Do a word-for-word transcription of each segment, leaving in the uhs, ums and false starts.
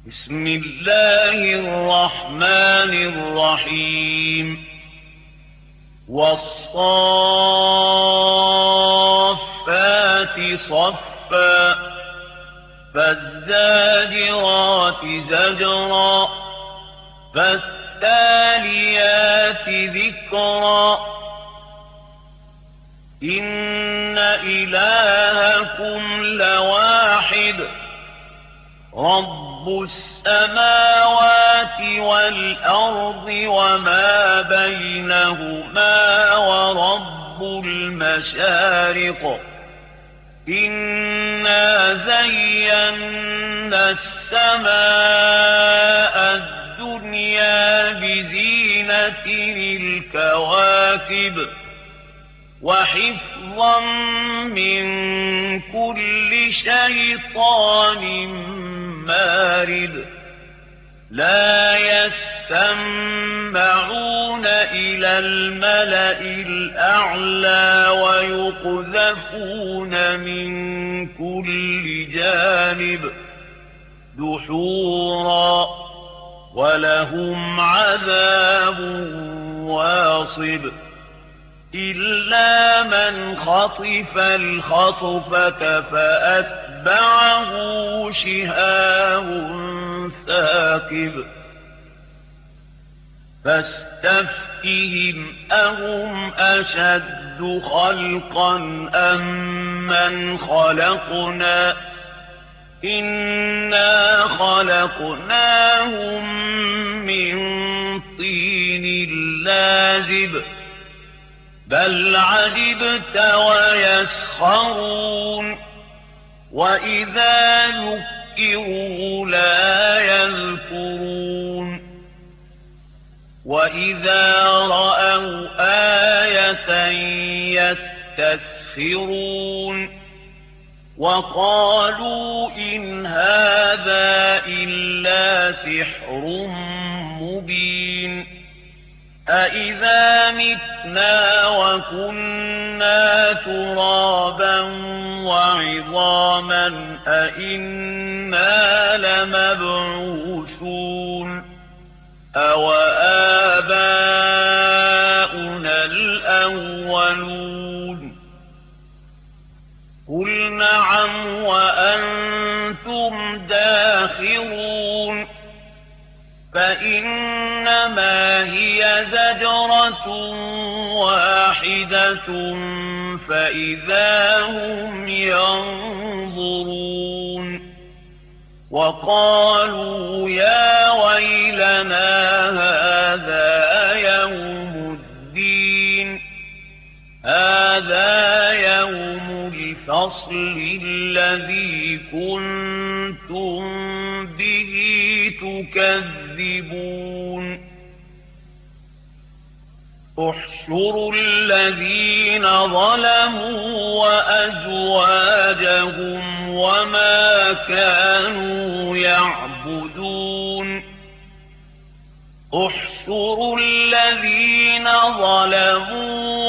بسم الله الرحمن الرحيم والصافات صفا فالزاجرات زجرا فالتاليات ذكرا إن إلهكم لواحد رب السماوات والأرض وما بينهما ورب المشارق إنا زينا السماء الدنيا بزينة الكواكب وحفظا من كل شيطان مارد لا يسمعون إلى الملأ الأعلى ويقذفون من كل جانب دحورا ولهم عذاب واصب إلا من خطف الخطفة فأتبعه شهاب ثاقب فاستفتهم أهم أشد خلقا أم من خلقنا إنا خلقناهم من طين لازب بل عجبت ويسخرون وإذا ذكروا لا يذكرون وإذا رأوا آية يستسخرون وقالوا إن هذا إلا سحر مبين أإذا متنا وكنا ترابا وعظاما أإنا لمبعوثون أوآباؤنا الأولون قل نعم وأنتم داخرون فإنما هي زجرة واحدة فإذا هم ينظرون وقالوا يا ويلنا هذا يوم الدين هذا يوم الفصل الذي كنتم به تكذبون احشروا الذين ظلموا وأزواجهم وما كانوا يعبدون احشروا الذين ظلموا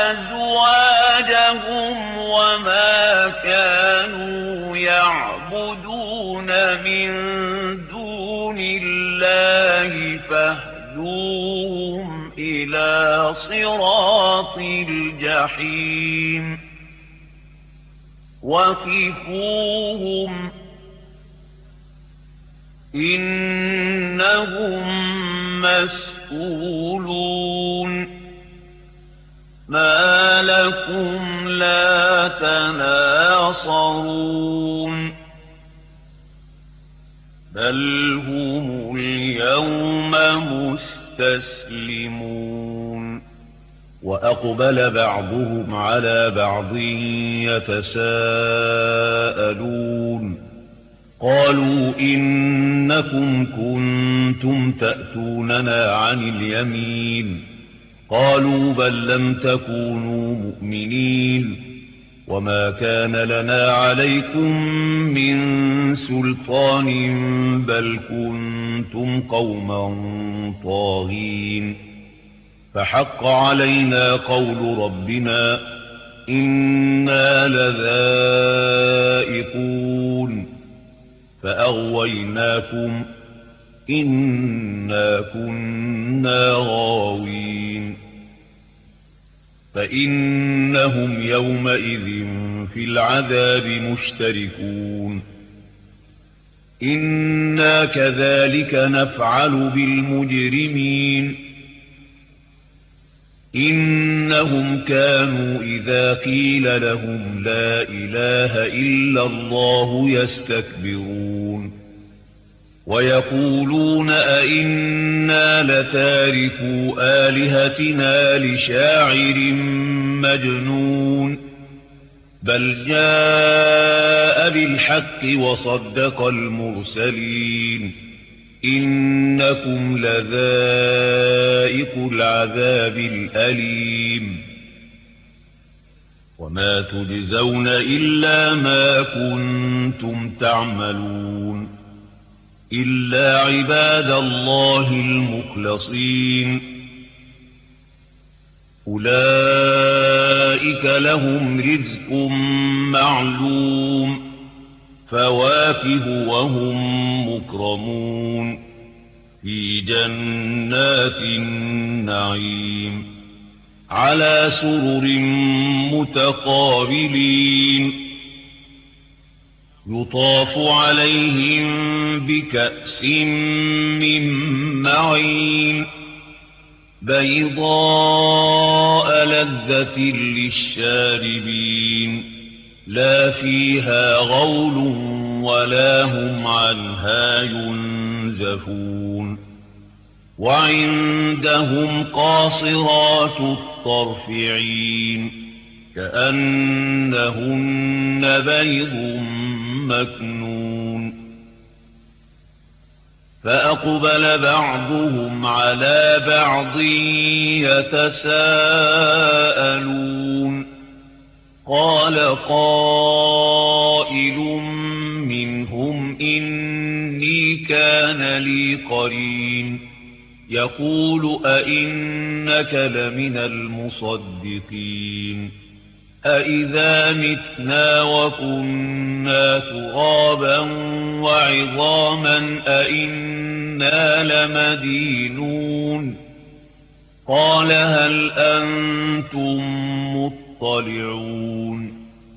وأزواجهم وما كانوا يعبدون من دون الله فاهدوهم إلى صراط الجحيم وقفوهم إنهم مسؤولون ما لكم لا تناصرون بل هم اليوم مستسلمون وأقبل بعضهم على بعض يتساءلون قالوا إنكم كنتم تأتوننا عن اليمين قالوا بل لم تكونوا مؤمنين وما كان لنا عليكم من سلطان بل كنتم قوما طاغين فحق علينا قول ربنا إنا لذائقون فأغويناكم إنا كنا غاوين فإنهم يومئذ في العذاب مشتركون إنا كذلك نفعل بالمجرمين إنهم كانوا إذا قيل لهم لا إله إلا الله يستكبرون ويقولون أئنا لتاركو آلهتنا لشاعر مجنون بل جاء بالحق وصدق المرسلين إنكم لذائق العذاب الأليم وما تجزون إلا ما كنتم تعملون إلا عباد الله المخلصين أولئك لهم رزق معلوم فواكه وهم مكرمون في جنات النعيم على سرر متقابلين يطاف عليهم بكأس من معين بيضاء لذة للشاربين لا فيها غول ولا هم عنها ينزفون وعندهم قاصرات الطرف عين كأنهن بيض مكنون فأقبل بعضهم على بعض يتساءلون قال قائل منهم إني كان لي قرين يقول أئنك لمن المصدقين أئذا متنا وكنا ترابا وعظاما أئنا لمدينون قال هل أنتم مطلعون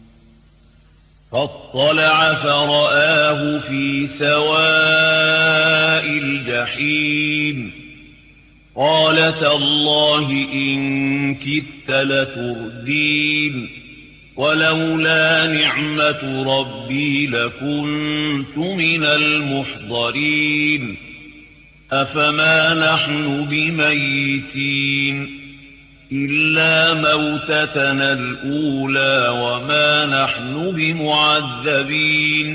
فاطلع فرآه في سواء الجحيم قال تالله إن كدت لتردين ولولا نعمة ربي لكنت من المحضرين أفما نحن بميتين إلا موتتنا الأولى وما نحن بمعذبين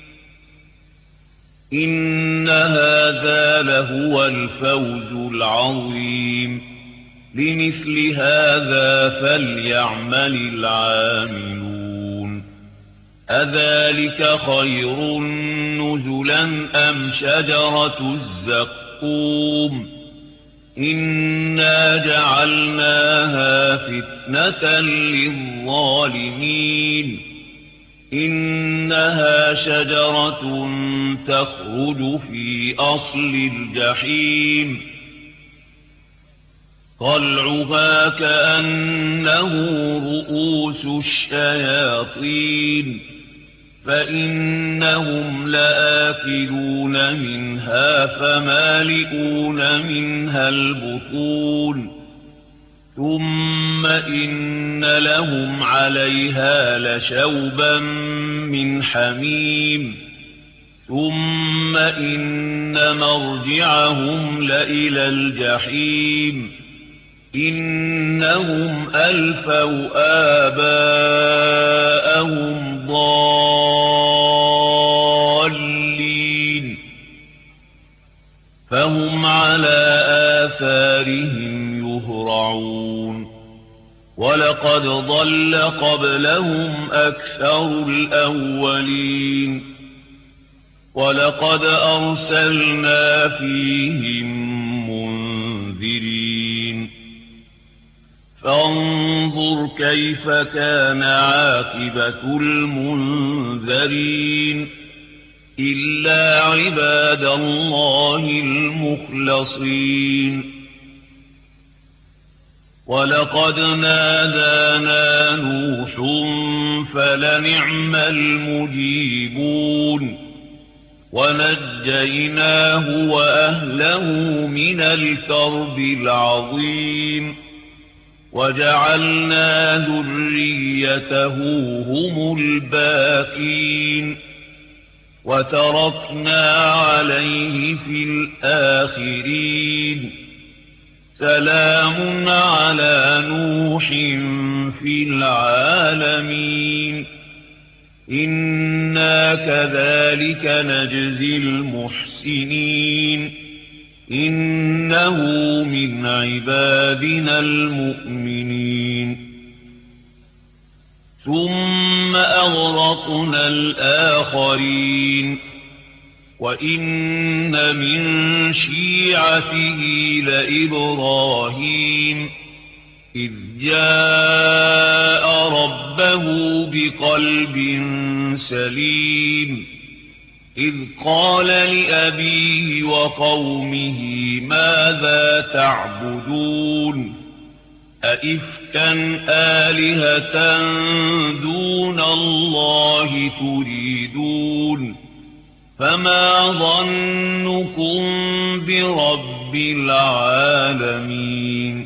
إن هذا لهو الفوز العظيم لمثل هذا فليعمل العاملون أذلك خير نزلا أم شجرة الزقوم إنا جعلناها فتنة للظالمين إنها شجرة تخرج في أصل الجحيم طلعها كأنه رؤوس الشياطين فإنهم لآكلون منها فمالئون منها البطون ثم إن لهم عليها لشوبا من حميم ثم إن مرجعهم لإلى الجحيم إنهم ألفوا آباءهم ضالين فهم على آثارهم يهرعون ولقد ضل قبلهم أكثر الأولين ولقد أرسلنا فيهم منذرين فانظر كيف كان عاقبة المنذرين إلا عباد الله المخلصين ولقد نادانا نوح فلنعم المجيبون ونجيناه وأهله من الكرب العظيم وجعلنا ذريته هم الباقين وتركنا عليه في الآخرين سلام على نوح في العالمين إنا كذلك نجزي المحسنين إنه من عبادنا المؤمنين ثم أغرقنا الآخرين وإن من شيعته لإبراهيم إذ جاء ربه بقلب سليم إذ قال لأبيه وقومه ماذا تعبدون أئفكا آلهة دون الله تريدون فما ظنكم برب العالمين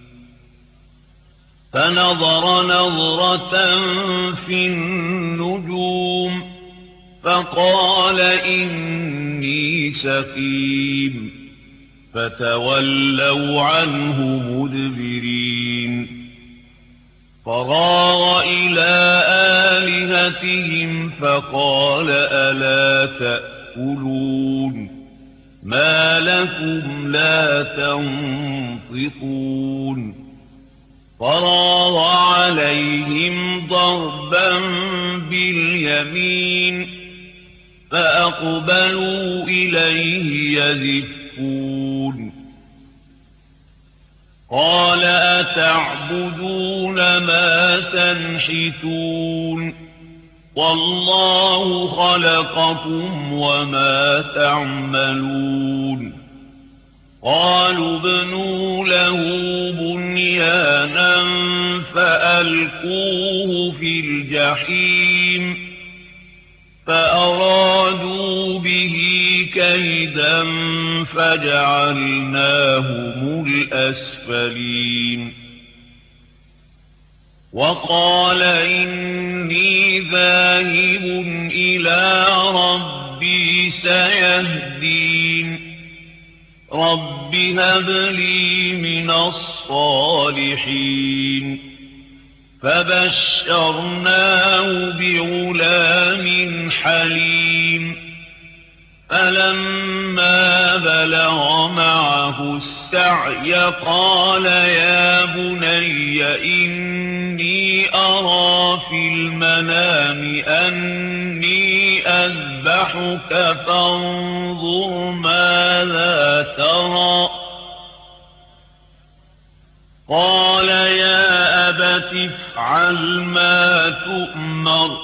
فنظر نظرة في النجوم فقال إني سقيم فتولوا عنه مدبرين فراغ إلى آلهتهم فقال ألا تأكلون ما لكم لا تنطقون فراغ عليهم ضربا باليمين فأقبلوا إليه يزفون قال أتعبدون ما تنحتون والله خلقكم وما تعملون قالوا ابنوا له بنيانا فألقوه في الجحيم فأرادوا به كيدا فجعلناهم الأسفلين وقال إني ذاهب إلى ربي سيهدين رب هب لي من الصالحين فبشرناه بغلام حليم فلما بلغ معه السعي قال يا بني إني أرى في المنام أني أذبحك فانظر ماذا ترى قال يا أبت افعل ما تؤمر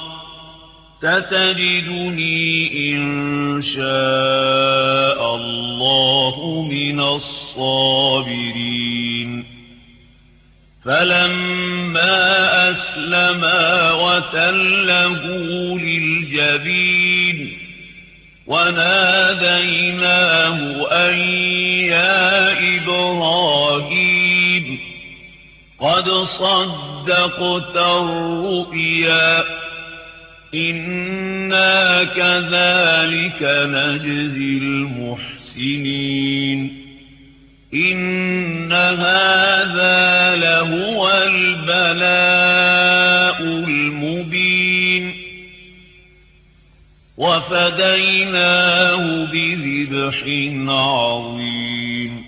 ستجدني إن شاء الله من الصابرين فلما أسلما وتله للجبين وناديناه أن يا إبراهيم قد صدقت الرؤيا إنا كذلك نجزي المحسنين إن هذا لهو البلاء المبين وفديناه بذبح عظيم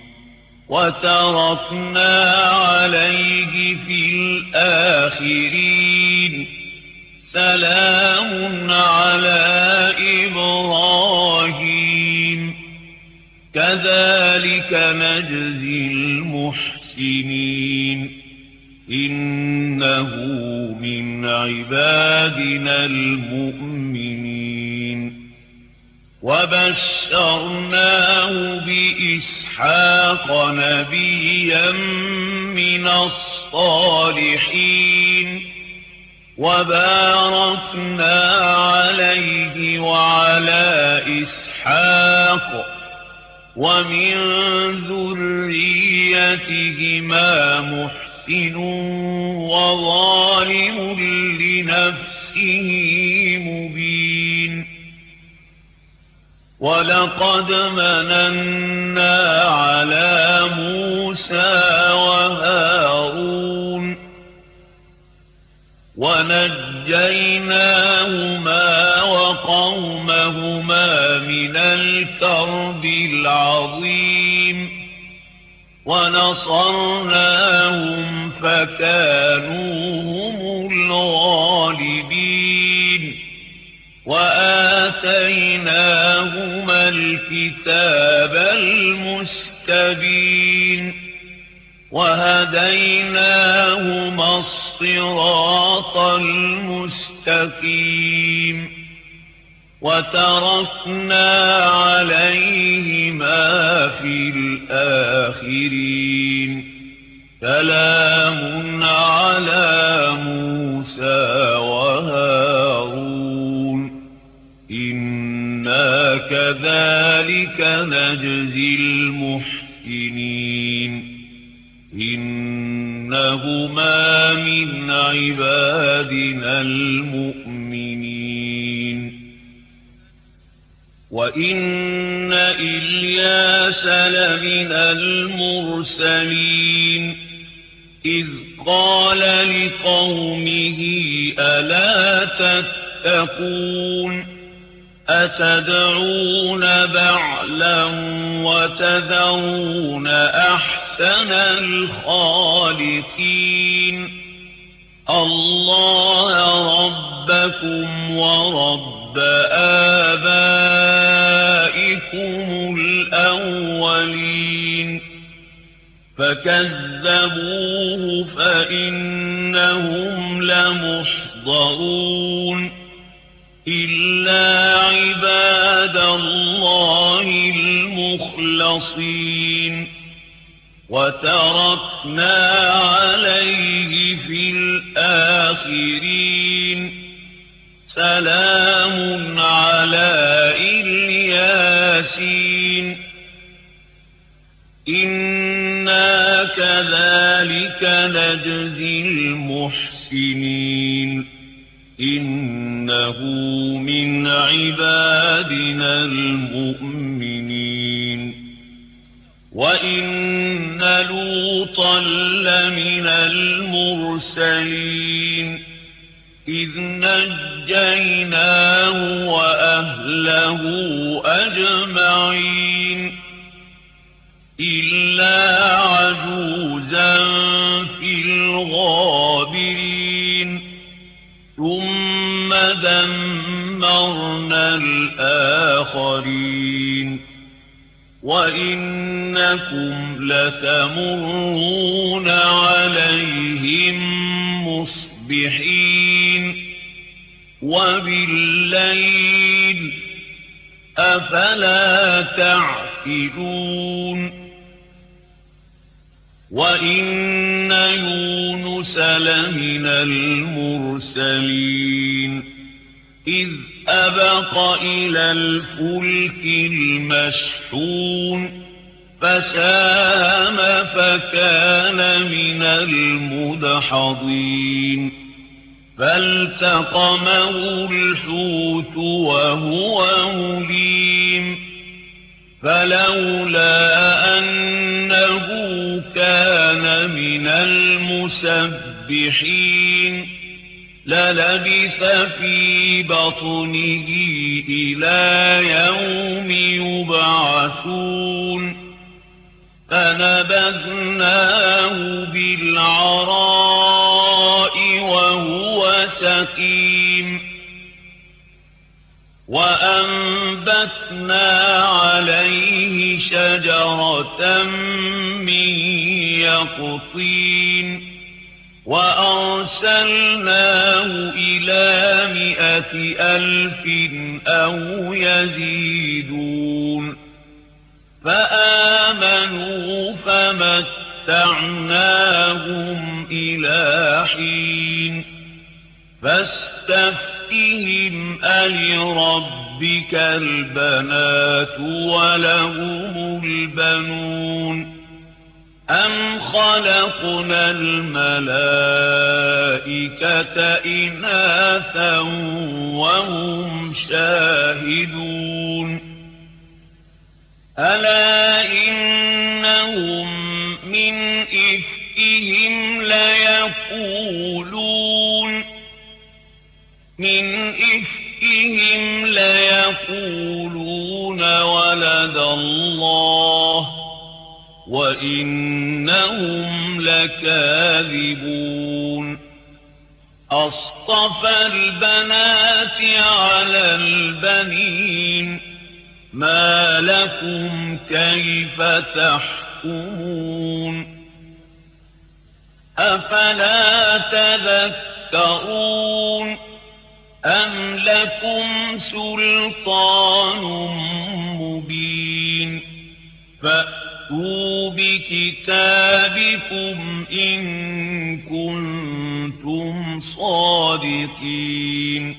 وتركنا عليه في الآخرين سلام على إبراهيم كذلك نجزي المحسنين إنه من عبادنا المؤمنين وبشرناه بإسحاق نبيا من الصالحين وباركنا عليه وعلى إسحاق ومن ذريتهما محسن وظالم لنفسه مبين ولقد مننا على موسى وهارون ونجيناهما وقومهما من الكرب العظيم ونصرناهم فكانوا هم الغالبين وآتيناهما الكتاب المستبين وهديناهما الصراط المستقيم وتركنا عليهما في الآخرين سلام على موسى وهارون إنا كذلك نجزي المحسنين إنهما من عبادنا المؤمنين وإن إلياس لمن المرسلين إذ قال لقومه ألا تتقون أتدعون بعلا وتذرون أحسن الخالقين الله ربكم ورب آبائكم الأولين فكذبوه فإنهم لمحضرون إلا عباد الله المخلصين وتركنا عليه في الآخرين سلام على الياسين إنا كذلك نجزي المحسنين إنه من عبادنا المؤمنين وإن لوطا لمن المرسلين إذ نجيناه وأهله أجمعين إلا عجوزا في الغابرين ثم دمرنا الآخرين وإنكم لتمرون عليهم مصبحين وبالليل أفلا تعقلون وإن يونس لمن المرسلين إذ أبق إلى الفلك المشحون فساهم فكان من المدحضين فالتقمه الحوت وهو مليم فلولا أنه كان من المسبحين للبث في بطنه إلى يوم يبعثون فنبذناه بالعراء وهو سقيم وأنبتنا عليه شجرة من يقطين وأرسلناه إلى مائة ألف أو يزيدون فآمنوا فمتعناهم إلى حين فاستفتهم ألربك البنات ولهم البنون أم خلقنا الملائكة إناثا وهم شاهدون ألا إنهم من إفكهم ليقولون من إفكهم ليقولون ولد الله وإنهم لكاذبون أصطفى البنات على البنين ما لكم كيف تحكمون أفلا تذكرون أم لكم سلطان مبين فأتوا بكتابكم إن كنتم صادقين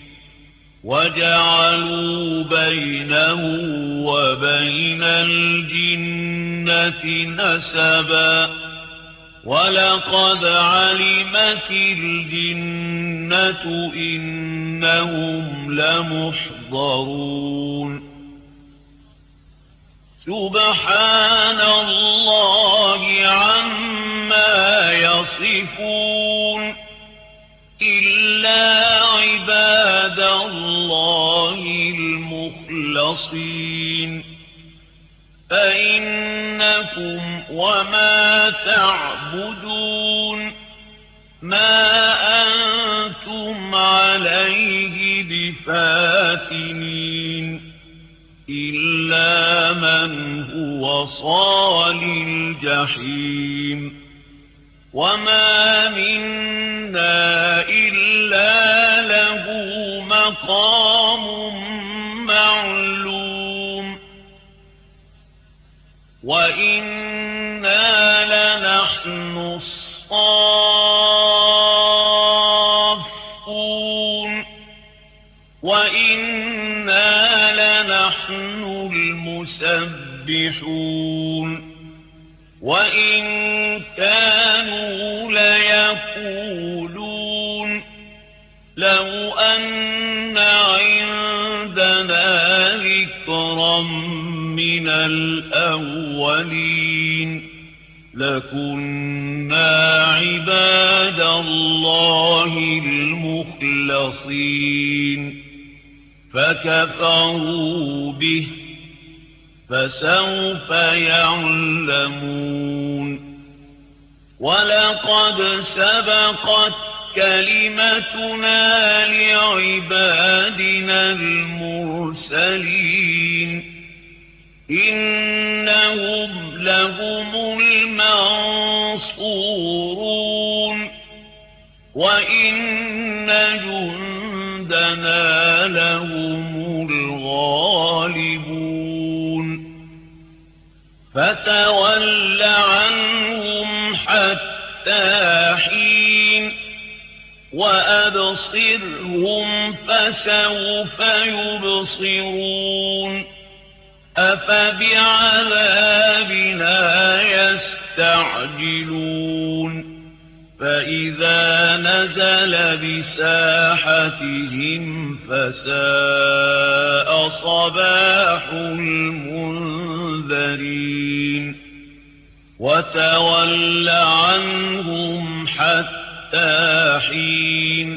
وجعلوا بينه وبين الجنة نسبا ولقد علمت الجنة إنهم لمحضرون سبحان الله عما يصفون إلا عباد الله المخلصين فإنكم وما تعبدون ما أنتم عليه بفاتنين إلا من هو صال الجحيم وما منا إلا له مقام معلوم وإنا لنحن الصافون وإنا لنحن المسبحون وإن كانوا ليقولون لو أن عندنا ذكرا من الأولين لكنا عباد الله المخلصين فكفروا به فسوف يعلمون ولقد سبقت كلمتنا لعبادنا المرسلين إنهم لهم المنصورون وإن جندنا لهم الغالبون فتول عنهم حتى حين وأبصرهم فسوف يبصرون أفبعذابنا يستعجلون فإذا نزل بساحتهم فساء صباح المنذرين وتول عنهم حتى حين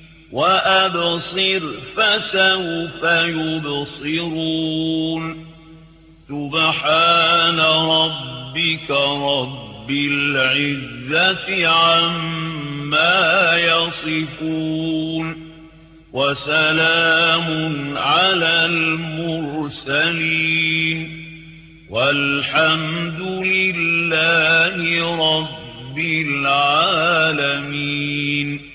وأبصر فسوف يبصرون سبحان ربك رب العزة عما يصفون وسلام على المرسلين والحمد لله رب العالمين